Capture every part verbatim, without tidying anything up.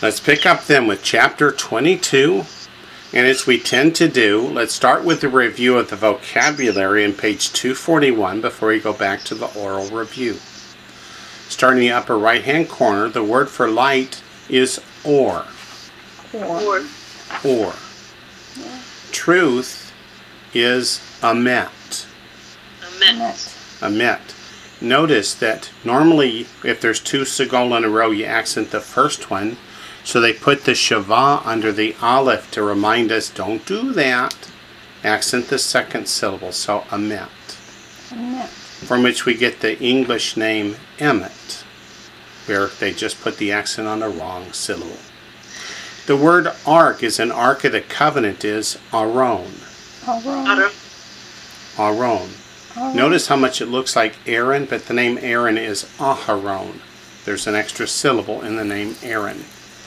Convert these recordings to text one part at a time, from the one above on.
Let's pick up then with chapter twenty-two. And as we tend to do, let's start with the review of the vocabulary on page two forty-one before we go back to the oral review. Starting in the upper right-hand corner, the word for light is or. Or. Or. Yeah. Truth is amet. Amet. Amet. Notice that normally if there's two segol in a row, you accent the first one. So they put the shavah under the aleph to remind us, don't do that. Accent the second syllable, so amet. Amet. From which we get the English name Emmet, where they just put the accent on the wrong syllable. The word ark is an ark of the covenant is Aron. Aron. Aron. Aron. Notice how much it looks like Aaron, but the name Aaron is Aharon. There's an extra syllable in the name Aaron.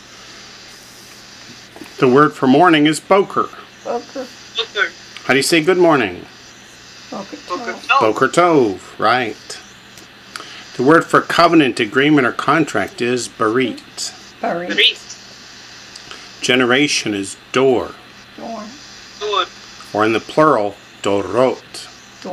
The word for morning is boker. Boker. Boker. How do you say good morning? Boker. Boker Tov. Tov. Boker tov, right. The word for covenant, agreement, or contract is barit. Barit. Barit. Generation is dor, Dor. Dor. or in the plural, dorot.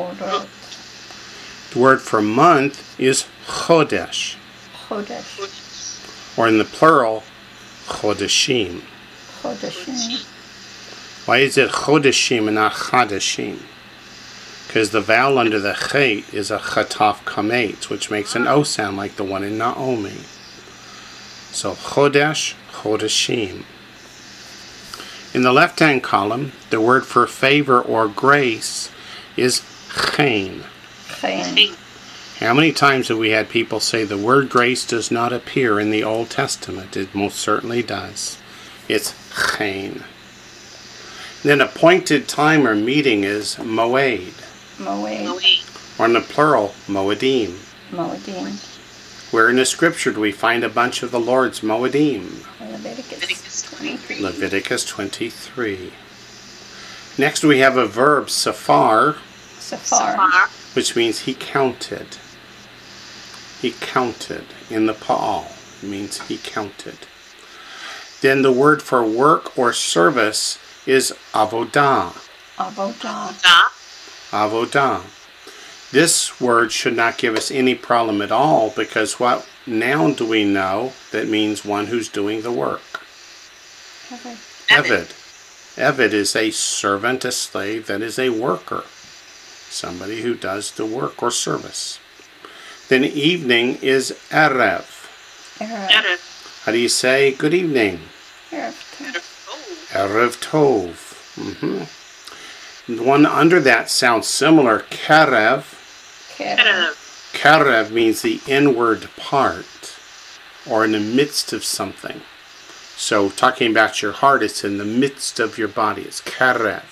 Dor. The word for month is chodesh, Chodesh. or in the plural, chodeshim. Chodeshim. Why is it chodeshim and not chadashim? Because the vowel under the chet is a chataf kamet, which makes an O sound like the one in Naomi. So chodesh, chodeshim. In the left-hand column, the word for favor or grace is chen. Chain. How many times have we had people say the word grace does not appear in the Old Testament? It most certainly does. It's chen. Then appointed time or meeting is moed, Moed. Moed. or in the plural, moedim. Moedim. Where in the scripture do we find a bunch of the Lord's moedim? Leviticus. Leviticus twenty-three. Leviticus twenty-three. Next we have a verb, safar, Safar. Safar. which means he counted. He counted in the pa'al. It means he counted. Then the word for work or service is avodah. Avodah. Da. Avodah. This word should not give us any problem at all because what noun do we know that means one who's doing the work? Heaven. Eved. Eved is a servant, a slave, that is a worker. Somebody who does the work or service. Then evening is erev. Erev. Erev. How do you say good evening? Erev. Tov. Erev Tov. Erev tov. Mm-hmm. The one under that sounds similar. Kerev. Kerev. Erev. Kerev means the inward part or in the midst of something. So talking about your heart, it's in the midst of your body. It's kerev.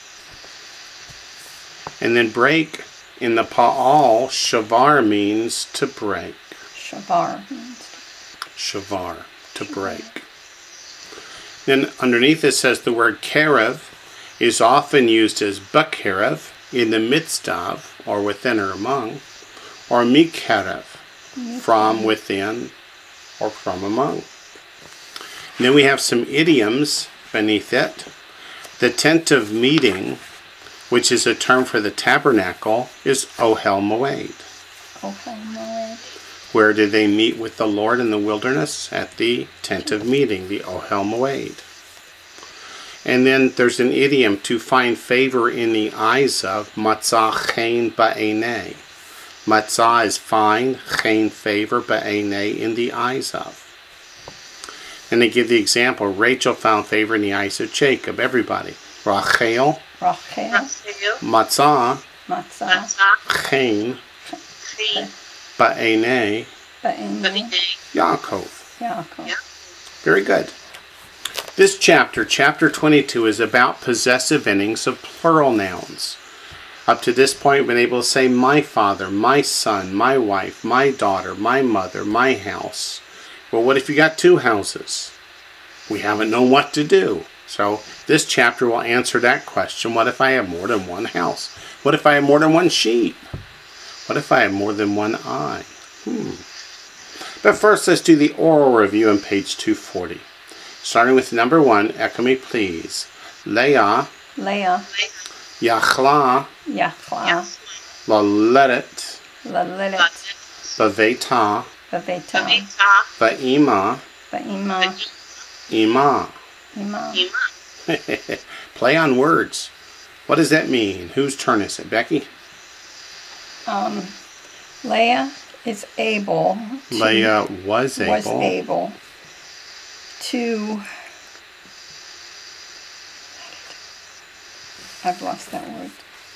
And then break in the pa'al, shavar means to break. Shavar. Shavar, to break. Then underneath it says the word kerev is often used as bakerev, in the midst of, or within or among, or mikerev, from within or from among. And then we have some idioms beneath it. The tent of meeting, which is a term for the tabernacle, is Ohel Moed. Ohel Moed. Where did they meet with the Lord in the wilderness? At the tent of meeting, the Ohel Moed. And then there's an idiom, to find favor in the eyes of, matzah chen ba'enei. Matzah is find, chen favor, ba'enei, in the eyes of. And they give the example, Rachel found favor in the eyes of Jacob. Everybody. Rachel, Rachel. Rachel. matzah, Matzah. Matzah. chen, Chen. ba'enei, Ba'enei. Ba'enei. Yaakov. Yaakov. Yeah. Very good. This chapter, chapter twenty-two, is about possessive endings of plural nouns. Up to this point, we've been able to say my father, my son, my wife, my daughter, my mother, my house. Well, what if you got two houses? We haven't known what to do. So this chapter will answer that question. What if I have more than one house? What if I have more than one sheep? What if I have more than one eye? Hmm. But first, let's do the oral review on page two forty. Starting with number one, echo me please. Leah, Leah, Yachla, Yachla, Laledet, Lalelet, Baveta, Baveta, Vaima, Vaima, Ima. Ima. Play on words. What does that mean? Whose turn is it? Becky? Um, Leah is able to, Leah was able. was able to, I've lost that word,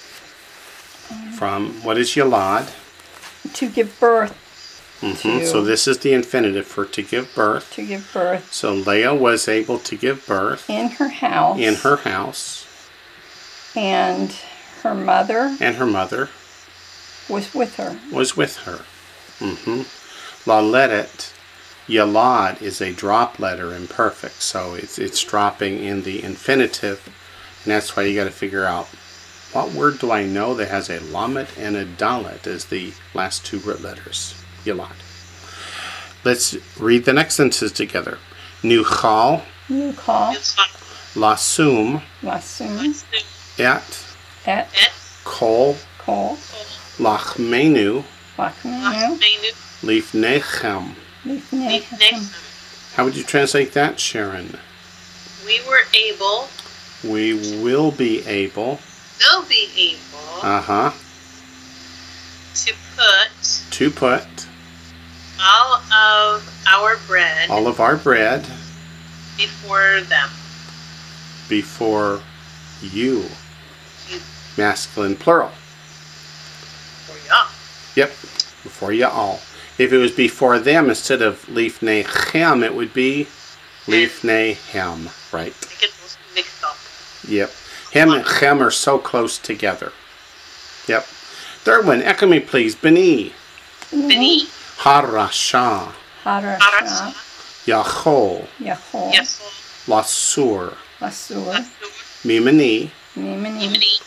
From, what is Yalad? to give birth, Mm-hmm. To- So this is the infinitive for to give birth. to give birth So Leah was able to give birth in her house, in her house, and her mother and her mother was with her. was with her. Mm-hmm. Laledet, Yalad is a drop letter imperfect, so it's it's dropping in the infinitive, and that's why you got to figure out what word do I know that has a lamet and a dalet as the last two root letters. Yalad. Let's read the next sentences together. Nuchal, You call lasum, Lasum et, et kol, Kol lachmenu, Lachmenu lifnechem. Lifnei How would you translate that, Sharon? We were able, We will be able, will be able uh-huh, to put to put all of our bread all of our bread before them. before you. You. Masculine plural. For y'all. Yep, before you all. If it was before them, instead of lifnechem, it would be lifnehem, right? I get those mixed up. Yep. Hem and chem are so close together. Yep. Third one, echo me please. Beni, Beni, harasha, Harasha yachol, Yachol yes, lasur, Lasur mimeni, Mimini Imini,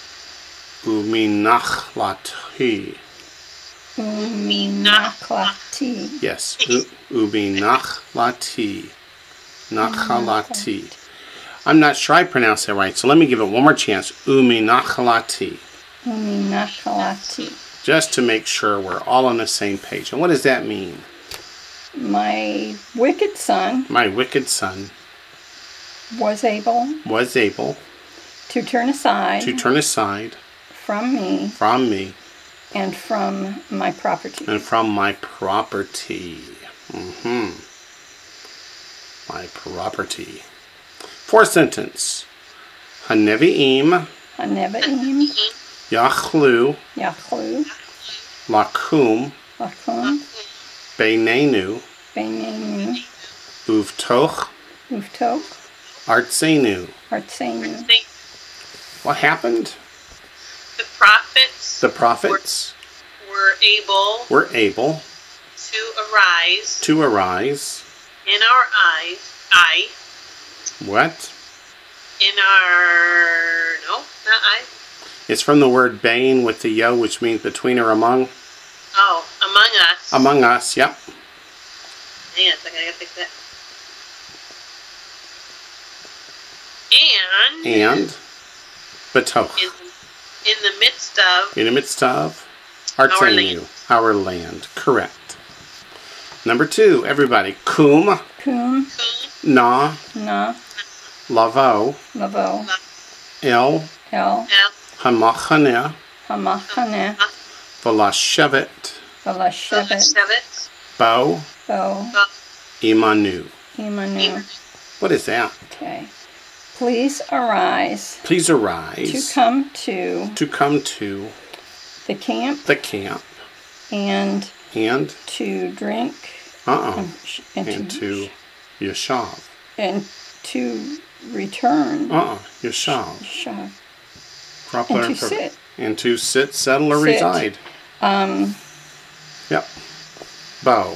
uminachlati. Uminaklati Yes, u- uminachlati. Nachalati. I'm not sure I pronounced that right, so let me give it one more chance. Uminachlati. Uminaklati. Just to make sure we're all on the same page. And what does that mean? My wicked son My wicked son was able was able to turn aside to turn aside from me from me and from my property. and from my property. Mm-hmm. My property. Fourth sentence. Hanevi'im Hanevaim yachlu Yachlu lakum Lakum beinenu Beinenu uvtoch Uvtok artsenu. Artsenu. What happened? the prophets The prophets were able were able to arise to arise. in our eyes, eye, What? in our, no, not eye, It's from the word bain with the yo, which means between or among. oh, among us. Among us, yep. Hang on a second, I gotta fix that. And, And betoch. in, in the midst of In the midst of artsenu, our land. Correct. Number two, everybody. Kum, Kum na, Na lavo, Lavo el, El hamachane, Hamachane velashevet, Velashevet bo, Bo imanu. Imanu. What is that? Okay. Please arise Please to arise come to to come to the camp the camp and and, to drink uh-uh, and, sh- and, and to, to yeshav. and to return Uh-uh, yeshav. Shav, Crop and letter to for- sit. And to sit, settle, or Sit. reside. Um, Yep. Bow.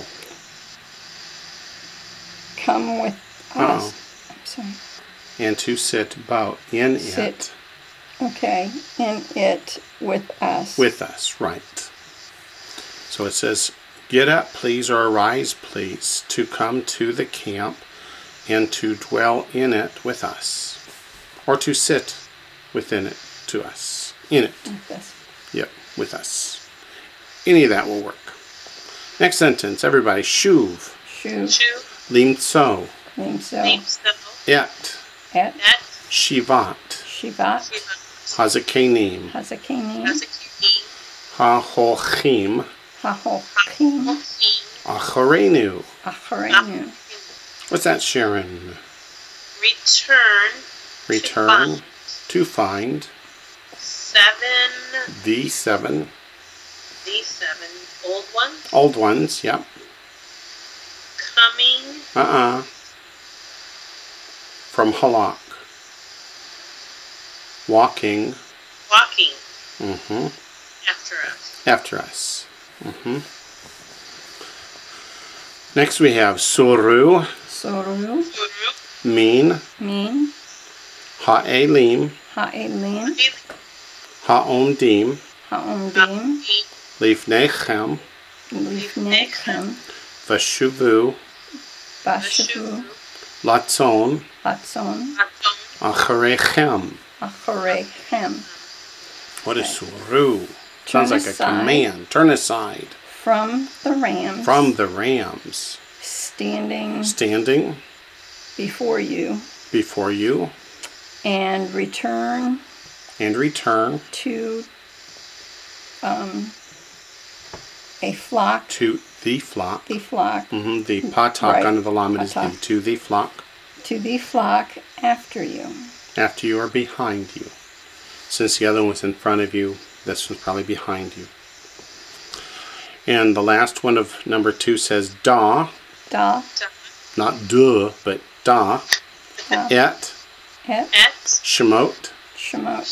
come with Uh-oh. us. I'm sorry. And to sit, bow, in Sit. it, Okay, in it with us. with us, right. So it says, get up, please, or arise, please, to come to the camp and to dwell in it with us, or to sit within it to us, in it. With us. Yep, with us. Any of that will work. Next sentence, everybody. Shuv, Shuv. Shu. limtso, Limso. Limso. et, Et. Et. shivat, Shivat. Shiva. hazakenim, Hazakini. Hazakini. hahochim, Hahokim. Hochim. acharenu. Acharenu. What's that, Sharon? Return. Return To to find Seven. the seven The seven old ones. old ones. Yep. Coming. Uh-uh. From Halak. Walking. Walking Mm-hmm. after us. After us. Mm-hmm. Next we have Suru, Soru. Guru. Min, Min. Ha'elim, Ha'elim. Ha'omdim, Ha'omdim. Lifnechem, Lifnechem. Vashuvu, Bashavu. Latzon, Latzon. Acharechem. Acharechem. What is Suru? Sounds Turn like a aside. command. Turn aside From the rams. from the rams. Standing Standing before you. before you And return and return to um, a flock. to the flock. The flock. hmm The patak Right. under the lamed is the Patak. to the flock To the flock after you. after you or behind you. Since the other one was in front of you, this one's probably behind you. And the last one of number two says da, Da. not duh, but da, Da. et, Et. Et. shemot, Shemot.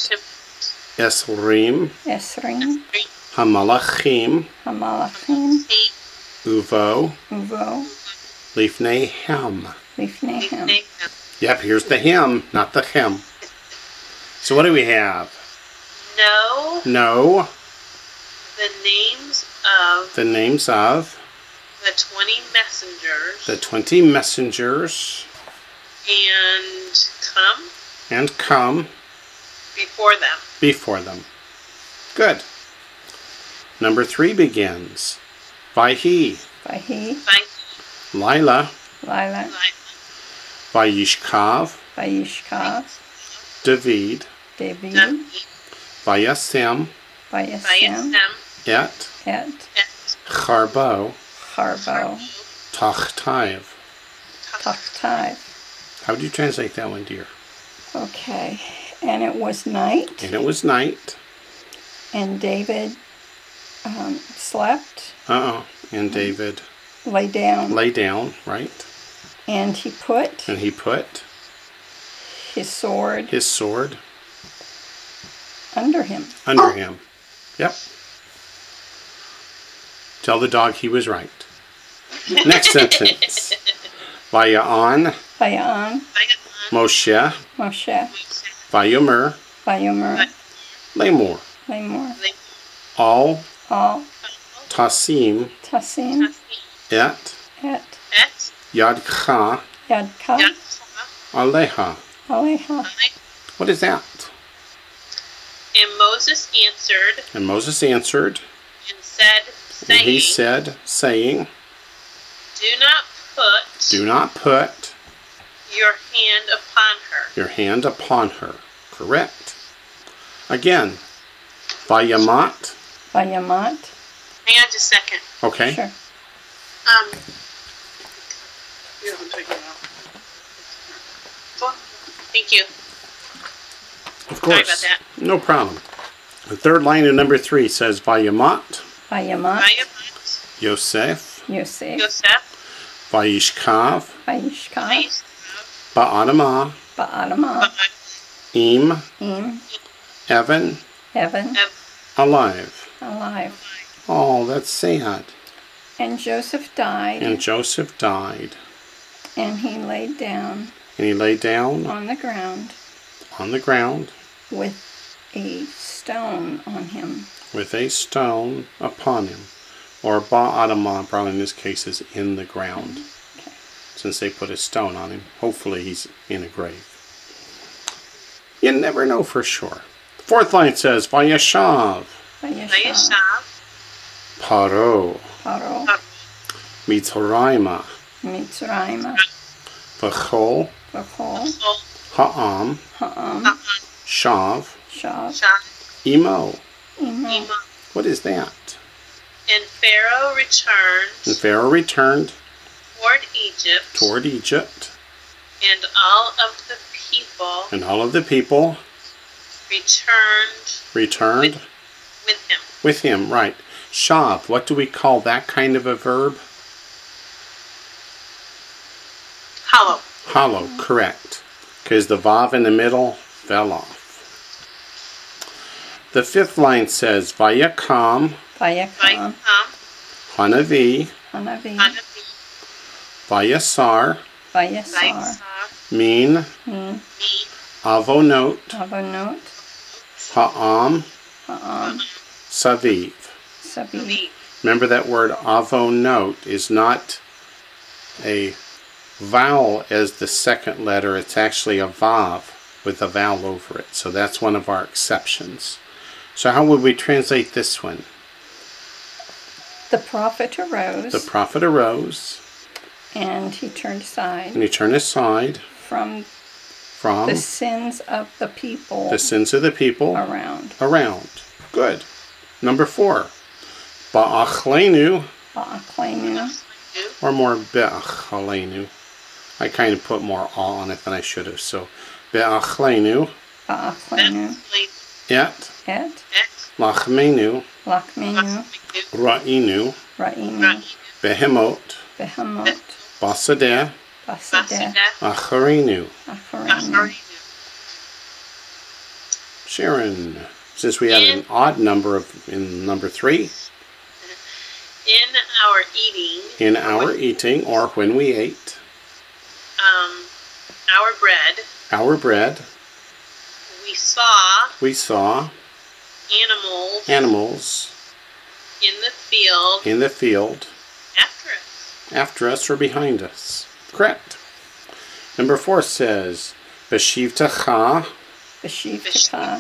esrim, Esrim. hamalachim, Hamalachim. uvo, Uvo. lifnehem. Lifnehem. Yep, here's the him, not the hem. So what do we have? Know No, the names of the names of the twenty messengers the twenty messengers and come and come before them. before them. Good. Number three begins. Vayhi, Vahi. Thank Lila, Lila. Vayishkav, Vayishkav. David, David. David. Vayasem, Vayasem. Vayasem. Et, Et. Et. Charbo, Harbo. Tachtaiv. Tachtai. How do you translate that one, dear? Okay. And it was night, And it was night. and David um, slept, Uh-oh. And David lay down, lay down, right? and he put And he put his sword his sword under him. under him. Yep. Tell the dog he was right. Next sentence. Vaya'an, Vayaan. Vayasem. Moshe, Moshe. Vayomer, Vayomer. Lamor. Lamor. All All. Tasim, Tasim. Et, Et. Et. Yadcha, Yadka. Yatsa. Aleha. Aleha. What is that? And Moses answered And Moses answered, and said, and he saying, said, saying, Do not put Do not put your hand upon her. your hand upon her. Correct. Again, Vayamat. Vayamat. Hang on just a second. Okay. Sure. Um, you don't take it out. Thank you. Of Sorry course. about that. No problem. The third line of number three says Vayamat, Vayamat. Vayamat. Yosef, Yosef. Yosef. Vayishkav, Vayishkav. Vayisrael. Ba'adama, Ba'adama. Im, Im. Evan, Heaven. alive. Alive. Oh, that's sad. And Joseph died, And Joseph died. and he laid down And he lay down on the ground on the ground with a stone on him. with a stone upon him. Or Ba'adama, probably in this case, is in the ground. Okay. since they put a stone on him. Hopefully he's in a grave. You never know for sure. The fourth line says, Vayashav, Vayashav, Vayashav, Paro, Paro, Mitzrayma, Mitzrayma, V'chol, V'chol, Ha'am, Ha'am, Shav, Shav, Shav, Imo. Imo, Emo. What is that? And Pharaoh returned And Pharaoh returned toward Egypt, toward Egypt, and all of the people and all of the people returned returned with him. with him. Right. Shav, what do we call that kind of a verb? Hollow. Hollow, correct. Because the vav in the middle fell off. The fifth line says, Vayakam, Vayakam, Vayakam, Hanavi, Hanavi, Hanavi, Vayasar, Vayasar, Vayasar, Min, Min, Me, Avonot, Avonot, Ha'am, Ha'am, Saviv. Sabi, Me. Remember that word avonot is not a vowel as the second letter. It's actually a vav with a vowel over it. So that's one of our exceptions. So how would we translate this one? The prophet arose, The prophet arose and he turned aside and he turned aside from from the sins of the people the sins of the people around. around. Good. Number four. Ba'achlenu, Ba'achlenu, or more be'achlenu. I kind of put more awe on it than I should have. So be'achlenu, Ba'achlenu, et et lachmenu, Lachmenu, ra'inu, Ra'inu, behemot, Behemoth, basadeh, Basadeh, acharinu. Acharenu. Sharon, since we had an odd number of in number three, In our eating, in our eating or when we ate um, our bread, our bread, we saw we saw animals animals in the field in the field after us. after us or behind us. Correct. Number four says, Beshivtacha, Beshivtacha,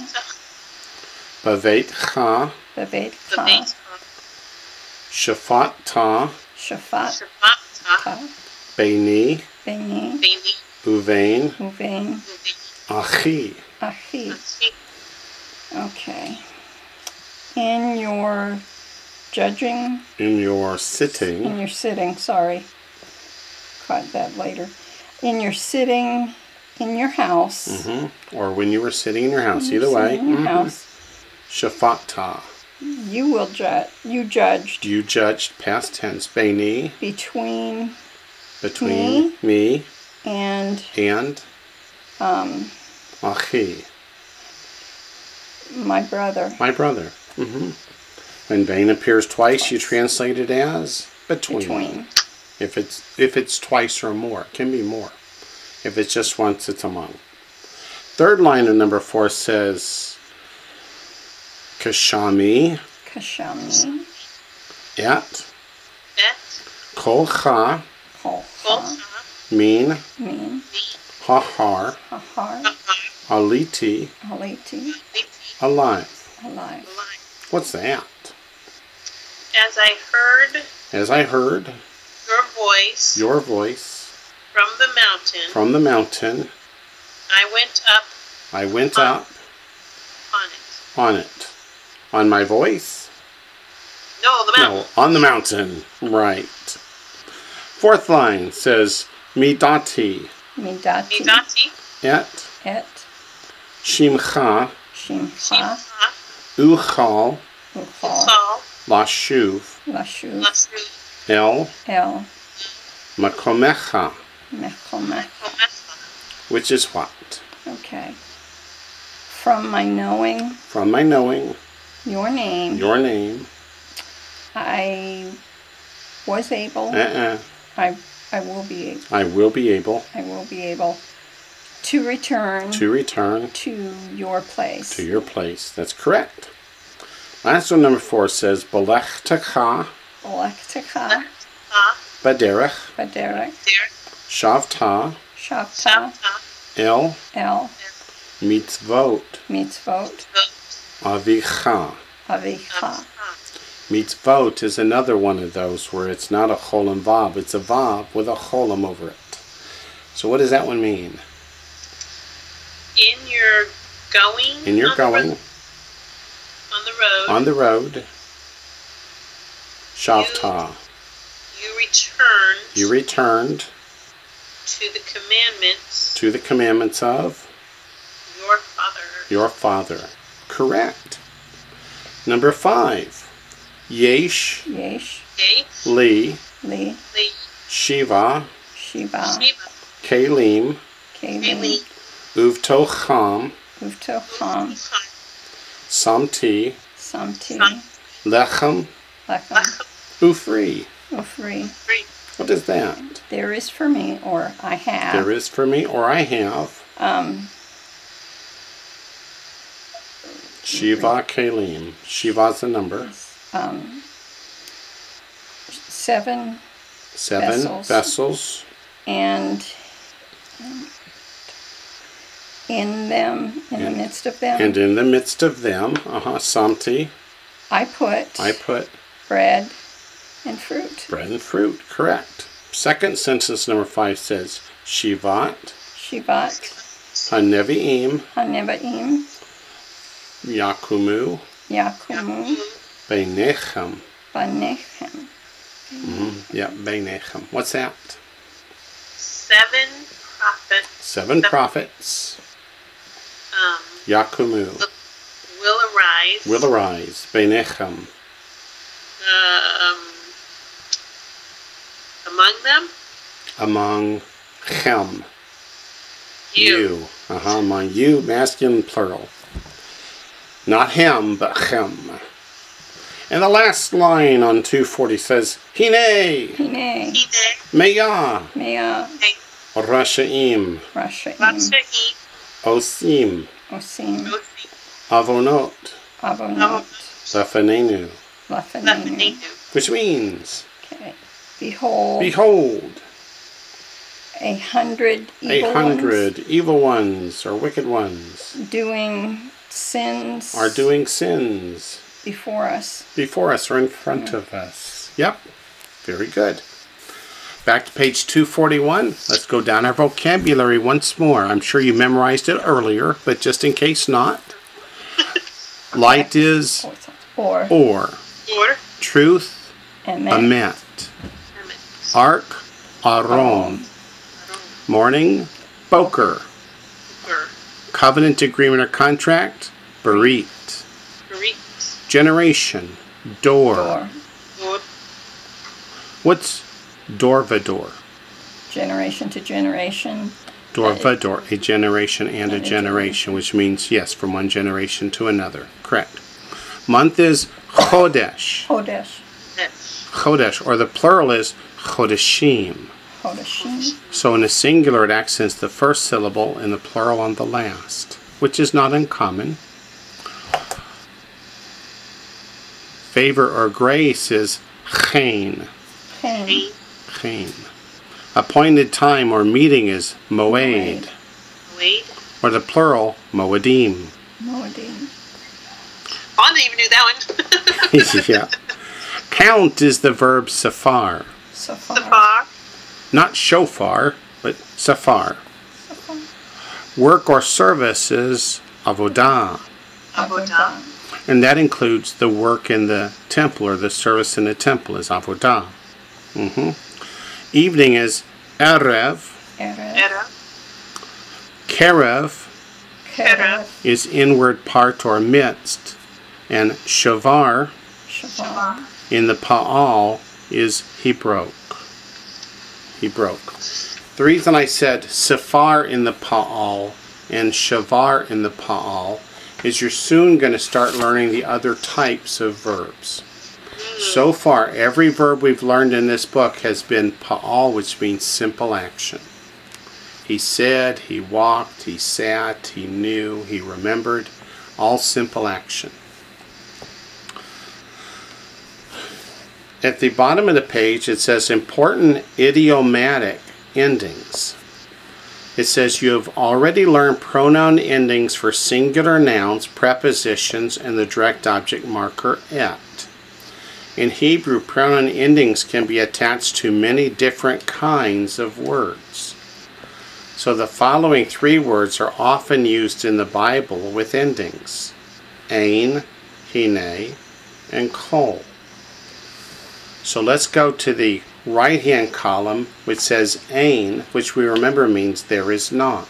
Bavetcha, The Bevetcha, base Shafatta, Shaphat, Shabbat, Beini, Beni, Bailey, Uvain, Uvain, Achi. Achi. Okay. In your judging, In your in sitting, your sitting, sorry, caught that later. In your sitting in your house, mhm, or when you were sitting in your house, you're either way, sitting in your mhm. house, Shafatta. you will judge. You judged You judged past tense. Beini, between between me, and and um, Achi, my brother. my brother. hmm When Bain appears twice, you translate it as between. Between. If it's if it's twice or more, it can be more. If it's just once, it's among. Third line of number four says, Kashami Kashami, et Et, kolcha Kolcha, Kolcha, min Min, hahar Hahar, aliti Aleti, alive. alive. What's that? As I heard As I heard your voice your voice from the mountain, from the mountain, I went up I went up on it. on it. On my voice? No, the mountain. No, on the mountain. Right. Fourth line says, Midati Midati, Midati, et et shimcha Shimcha, Shimcha, uchal Uchal, Sal, lashuv Lashuv, Lasu, el El, makomecha, Mechomech. Komesa, which is what? Okay. From my knowing From my knowing your name, your name, I was able, uh-uh, I, I will be able, I will be able I will be able to return to return to your place. to your place. That's correct. Last one, number four, says, Balechtacha Balektecha, Ah, baderech Baderek, there, Shavta, Shavta, Shavta, El, El, Mitzvot, Mitzvot, Avicha. Avicha. Mitzvot is another one of those where it's not a cholam vav, it's a vav with a cholam over it. So what does that one mean? In your going. In your on going, The road, on the road. on the road, Shavta, You returned. you returned to the commandments. to the commandments of Your father. your father. Correct. Number five. Yesh, Yesh, Okay. Li, Li, Li, Shiva, Shiva, Shiva, Kalim, Kali, Kali, Uvtocham, Uvtocham, Samti, Samti, Lechem, Lechem, Ufri. Ufri. Free. What is that? There is for me, or I have. There is for me, or I have. Um, Shiva, Kalim. Shiva's a number. um, seven Seven Vessels. vessels. and um, in them, in the And- midst of them, And in the midst of them, uh-huh, Samti, I put I put bread and fruit. bread and fruit. Correct. Second sentence, number five, says, Shivat, Shivat, HaNevi'im, Hanevaim, Yakumu, Yakumu, Beinechem. Banechem. Mm-hmm. Yeah, Beinechem. What's that? Seven prophets. Seven prophets, Um, Yakumu, will arise. will arise, Beinechem. Um, among them. Among Chem. You. Uh-huh, among you, masculine plural. Not him, but Chem. And the last line on two forty says, Hine, Hine, He Meya, Mea, Rashaim, Rashaim, Rashaim. Osim, Osim, Avonot, Avonot, Lefanenu, Lafenenu. which means, Okay. Behold, behold, a hundred a evil hundred evil ones or wicked ones ones doing sins are doing sins before us. before us or in front of us. Yep, very good. Back to page two forty-one. Let's go down our vocabulary once more. I'm sure you memorized it earlier, but just in case not. Light is Or, or, Or. truth, emet, emet, ark, aron, morning, boker, Or. covenant, agreement, or contract, berit, Greek. generation, door. door, Or. What's dorvador? generation to generation, Dorvador, a generation and a And a generation, which means, yes, from one generation to another. Correct. Month is chodesh. Hodesh, Yes. Chodesh, or the plural is chodeshim. Hodeshim, So in the singular, it accents the first syllable and the plural on the last, which is not uncommon. Favor or grace is chen. Cain, Chen. Appointed time or meeting is moed, Wait. or the plural moedim. Moedim, I didn't even do that one. Yeah. Count is the verb safar. Safar, Safar. Not shofar, but safar. Safar, Work or service is avodah. Avodah. And that includes the work in the temple or the service in the temple is avodah. hmm Evening is erev. Erev, Era. Kerev Kerev, is inward part or midst. And shavar Shavar, in the pa'al is he broke. He broke. The reason I said safar in the pa'al and shavar in the pa'al is you're soon going to start learning the other types of verbs. So far, every verb we've learned in this book has been pa'al, which means simple action. He said, he walked, he sat, he knew, he remembered, all simple action. At the bottom of the page, it says important idiomatic endings. It says you have already learned pronoun endings for singular nouns, prepositions, and the direct object marker et. In Hebrew, pronoun endings can be attached to many different kinds of words. So the following three words are often used in the Bible with endings: ein, hine, and kol. So let's go to the right-hand column, which says ein, which we remember means there is not.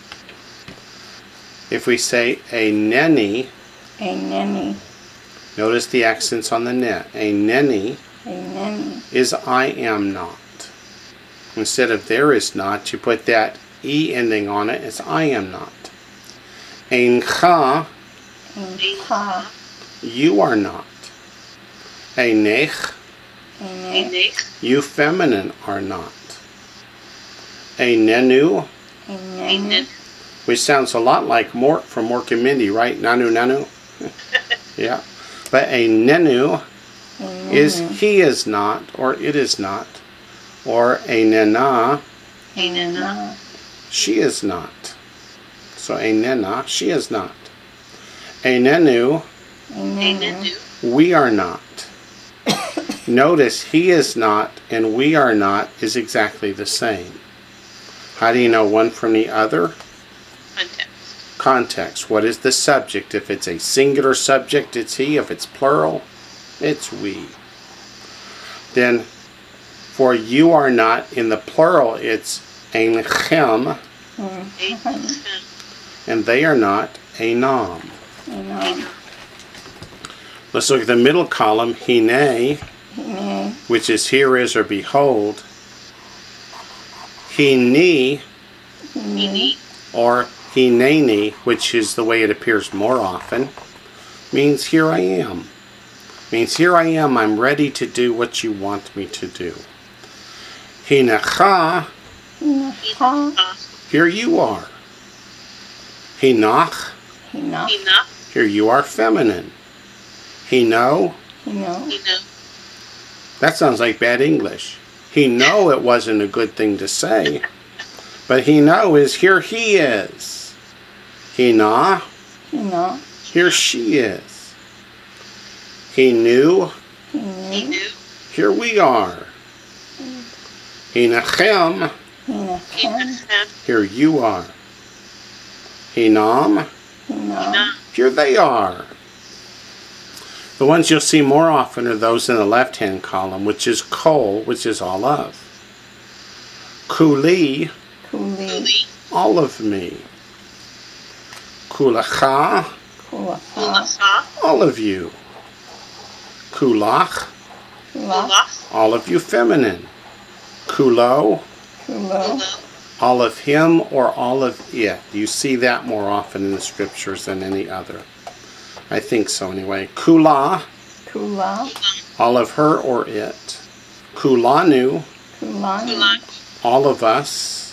If we say eineni, Eineni. notice the accents on the net. Eineni Eineni. is I am not. Instead of there is not, you put that E ending on it. It's I am not. Eincha, Eincha. you are not. Einech, Einech. Einech. you feminine are not. Einenu, Einenu. Einen. which sounds a lot like Mort from Mork and Mindy, right? Nanu, nanu. Yeah. But einenu is he is not, or it is not. Or einena, Einena. she is not. So einena, she is not. Einenu, Einenu. Einenu. we are not. Notice he is not and we are not is exactly the same. How do you know one from the other? Context. Context. What is the subject? If it's a singular subject, it's he. If it's plural, it's we. Then, for you are not, in the plural, it's einchem, Einechem. and they are not, einam. Einam. Let's look at the middle column, hine, Hine. which is here is or behold. Hini, Ini. or hineni, which is the way it appears more often, means here I am. Means here I am, I'm ready to do what you want me to do. Hinecha, Hinecha. Hinecha. here you are. Hinach, Hinach. Hinach. here you are feminine. Hino, Hino. Hino. that sounds like bad English. He know it wasn't a good thing to say, but he know is here he is. Hina, Hina. here she is. He knew, Hinu. Hinu. here we are. Hinachem, Hinachem. Hinachem. here you are. Hinam, Hinam. Hinam. here they are. The ones you'll see more often are those in the left-hand column, which is kol, which is all of. Kuli, Kuli. Kuli. all of me. Kulacha, Kulacha. Kulacha. all of you. Kulach, Kulach. Kulach. all of you feminine. Kulo, Kulo. Kulo. all of him or all of it. You see that more often in the scriptures than any other. I think so anyway. Kula, Kula. all of her or it. Kulanu, Kulanu. Kulach. all of us.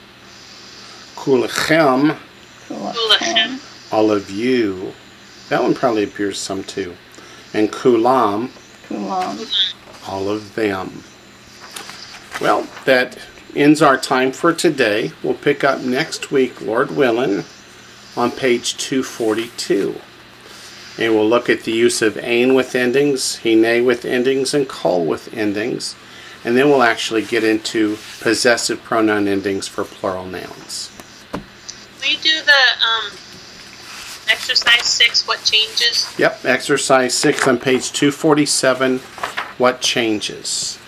Kulachem, Kulachem. all of you. That one probably appears some too. And kulam, Kulam. all of them. Well, that ends our time for today. We'll pick up next week, Lord willing, on page two forty-two. And we'll look at the use of ein with endings, hine with endings, and kol with endings. And then we'll actually get into possessive pronoun endings for plural nouns. Will you do the um, exercise six, what changes? Yep, exercise six on page two forty-seven, what changes?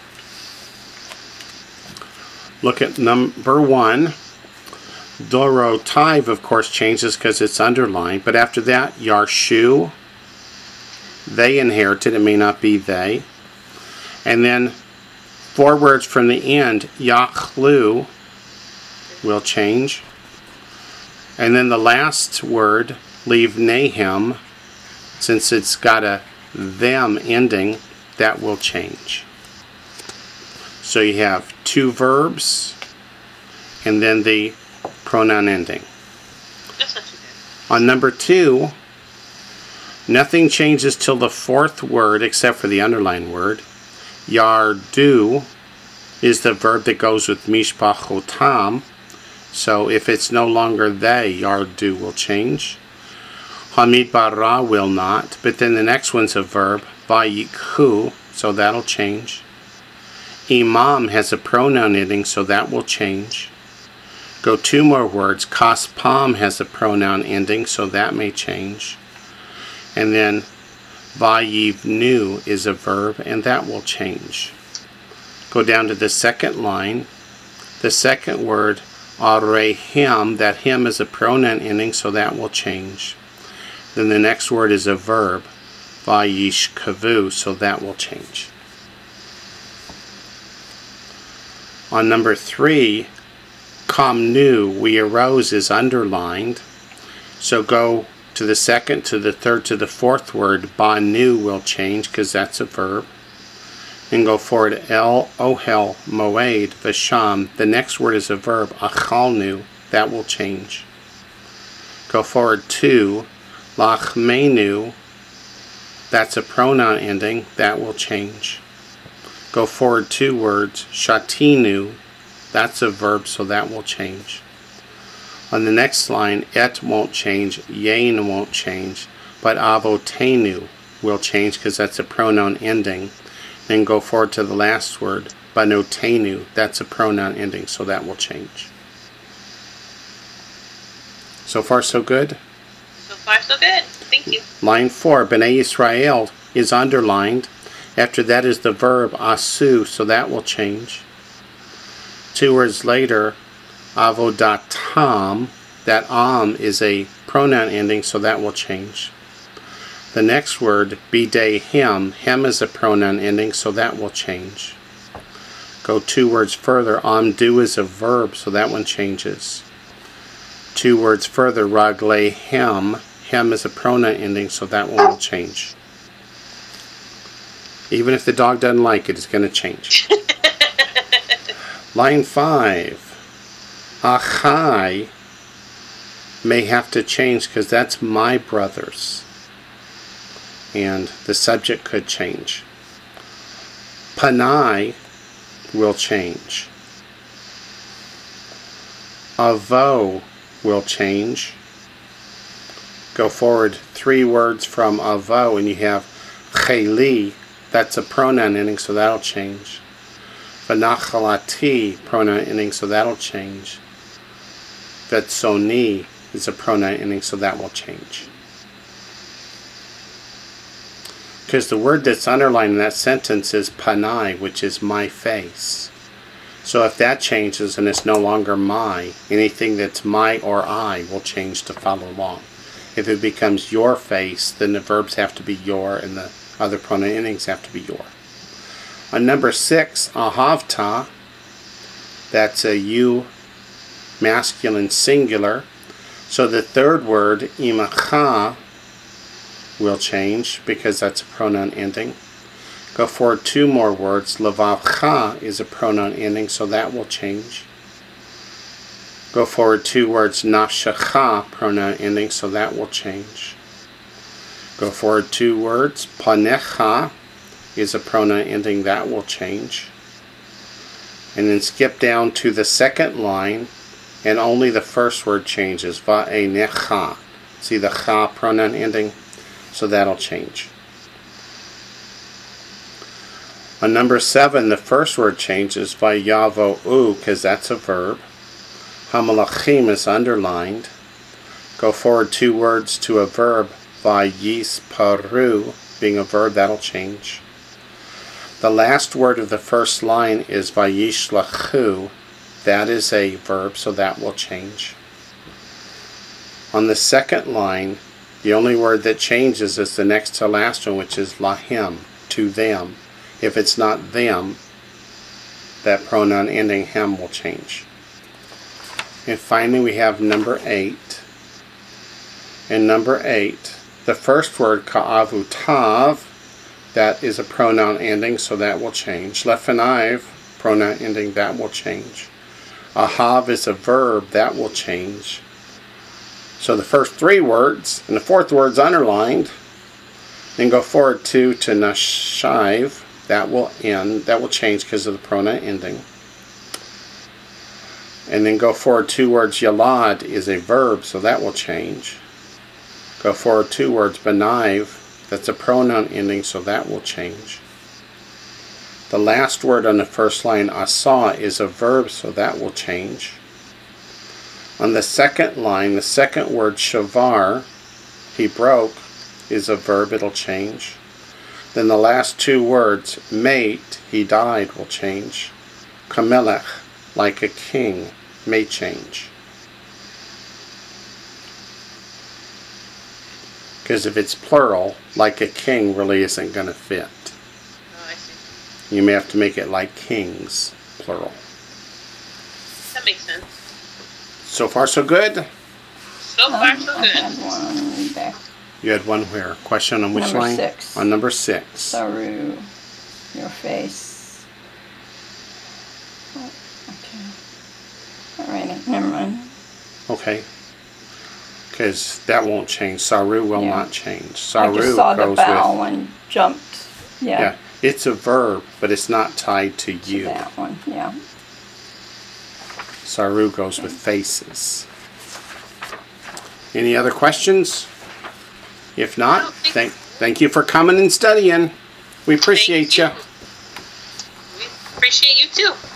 Look at number one. Dorotiv, of course, changes because it's underlined. But after that, Yarshu, they inherited. It may not be they. And then four words from the end, Yachlu, will change. And then the last word, leave Nahum, since it's got a them ending, that will change. So you have two verbs, and then the pronoun ending. That's not too bad. On number two, nothing changes till the fourth word except for the underlined word. Yardu, is the verb that goes with mishpachotam. So if it's no longer they, yardu will change. Hamidbarah will not, but then the next one's a verb, vayikhu, so that'll change. Imam has a pronoun ending, so that will change. Go two more words. Kaspam has a pronoun ending, so that may change. And then vayivnu is a verb, and that will change. Go down to the second line. The second word, arehim, that him is a pronoun ending, so that will change. Then the next word is a verb, vayishkavu, so that will change. On number three, kamnu, we arose, is underlined. So go to the second, to the third, to the fourth word, banu will change because that's a verb. Then go forward, el, ohel, moed, vasham. The next word is a verb, achalnu, that will change. Go forward to lachmenu, that's a pronoun ending, that will change. Go forward two words, shatinu, that's a verb, so that will change. On the next line, et won't change, yain won't change, but avotenu will change because that's a pronoun ending. Then go forward to the last word, banotenu, that's a pronoun ending, so that will change. So far, so good? So far, so good. Thank you. Line four, Bnei Yisrael is underlined. After that is the verb asu, so that will change. Two words later, avodatam, that am is a pronoun ending, so that will change. The next word, bidei him, him is a pronoun ending, so that will change. Go two words further, amdu is a verb, so that one changes. Two words further, ragle him, him is a pronoun ending, so that one will change. Even if the dog doesn't like it, it's going to change. Line five. Achai may have to change because that's my brothers. And the subject could change. Panai will change. Avo will change. Go forward three words from avo and you have cheli. That's a pronoun ending, so that'll change. Vanachalati, pronoun ending, so that'll change. Vetsoni is a pronoun ending, so that will change. Because the word that's underlined in that sentence is panai, which is my face. So if that changes and it's no longer my, anything that's my or I will change to follow along. If it becomes your face, then the verbs have to be your and the other pronoun endings have to be your. On number six, ahavta, that's a you masculine singular. So the third word, imacha, will change because that's a pronoun ending. Go forward two more words. Levavcha is a pronoun ending, so that will change. Go forward two words. Nafshecha, pronoun ending, so that will change. Go forward two words. Panecha is a pronoun ending, that will change. And then skip down to the second line, and only the first word changes. Va'enecha. See the cha pronoun ending? So that'll change. On number seven, the first word changes. Vayavo'u, because that's a verb. Hamalachim is underlined. Go forward two words to a verb. Vayisparu, being a verb, that'll change. The last word of the first line is vayishlachu. That is a verb, so that will change. On the second line, the only word that changes is the next to last one, which is lahim, to them. If it's not them, that pronoun ending hem will change. And finally we have number eight. And number eight, the first word, ka'avutav, that is a pronoun ending, so that will change. Lefenaiv, pronoun ending, that will change. Ahav is a verb, that will change. So the first three words, and the fourth word's underlined. Then go forward two to nashiv, that will end, that will change because of the pronoun ending. And then go forward two words. Yalad is a verb, so that will change. Go forward two words. B'naiv, that's a pronoun ending, so that will change. The last word on the first line, asa, is a verb, so that will change. On the second line, the second word, shavar, he broke, is a verb, it'll change. Then the last two words, mate, he died, will change. Kamelech, like a king, may change. Because if it's plural, like a king really isn't going to fit. Oh, I see. You may have to make it like kings, plural. That makes sense. So far, so good? So far, so I good. had one read back. You had one where? Question on which Number line? six. On number six. Saru, your face. Oh, okay. Alrighty, never mind. Okay. Because that won't change. Saru will Yeah. not change. I Saru just saw the goes vowel with... one jumped. Yeah. Yeah. It's a verb, but it's not tied to to you. that one, yeah. Saru goes with faces. Any other questions? If I not, don't think thank thank you for coming and studying. We appreciate you. Thank you. We appreciate you too.